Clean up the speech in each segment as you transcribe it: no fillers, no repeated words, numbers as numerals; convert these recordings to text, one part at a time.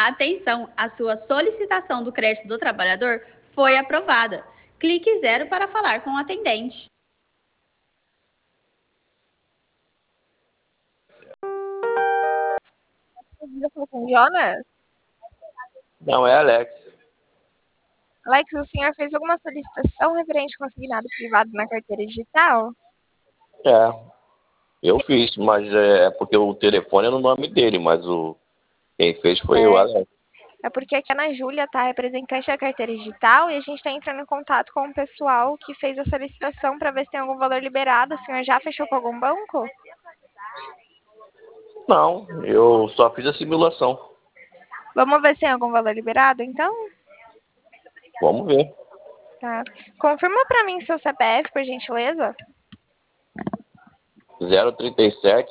Atenção, a sua solicitação do crédito do trabalhador foi aprovada. Clique 0 para falar com o atendente. Com Jonas? Não, é Alex. Alex, o senhor fez alguma solicitação referente ao consignado privado na carteira digital? É, eu fiz, mas é porque o telefone é no nome dele, mas quem fez foi o Alex. É porque aqui a Ana Júlia tá representante da carteira digital e a gente está entrando em contato com o pessoal que fez a solicitação para ver se tem algum valor liberado. O senhor já fechou com algum banco? Não, eu só fiz a simulação. Vamos ver se tem algum valor liberado, então? Vamos ver. Tá. Confirma para mim seu CPF, por gentileza. 037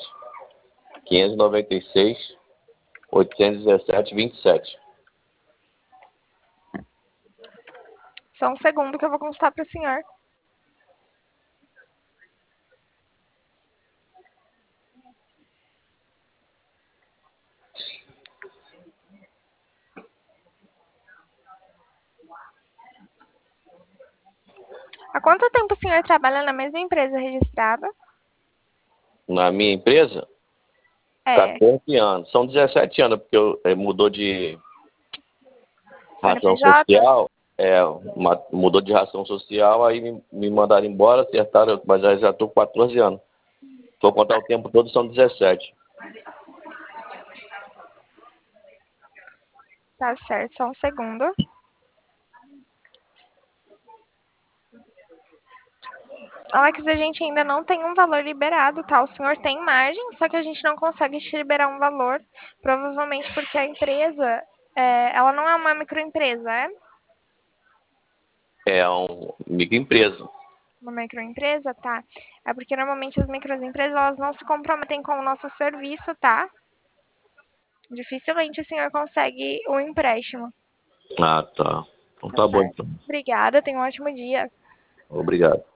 596 817 27. Só um segundo que eu vou consultar para o senhor. Há quanto tempo o senhor trabalha na mesma empresa registrada? Na minha empresa, É, 14 anos. São 17 anos, porque mudou de ração CNPJ? social. Mudou de ração social, aí me mandaram embora, acertaram, mas já estou com 14 anos. Se for contar o tempo todo, são 17. Tá certo, só um segundo. Alex, a gente ainda não tem um valor liberado, tá? O senhor tem margem, só que a gente não consegue te liberar um valor, provavelmente porque a empresa, ela não é uma microempresa, é? É uma microempresa. Uma microempresa, tá? É porque normalmente as microempresas, elas não se comprometem com o nosso serviço, tá? Dificilmente o senhor consegue um empréstimo. Ah, tá. Então Tá tá bom, certo. então. Obrigada, tenha um ótimo dia. Obrigado.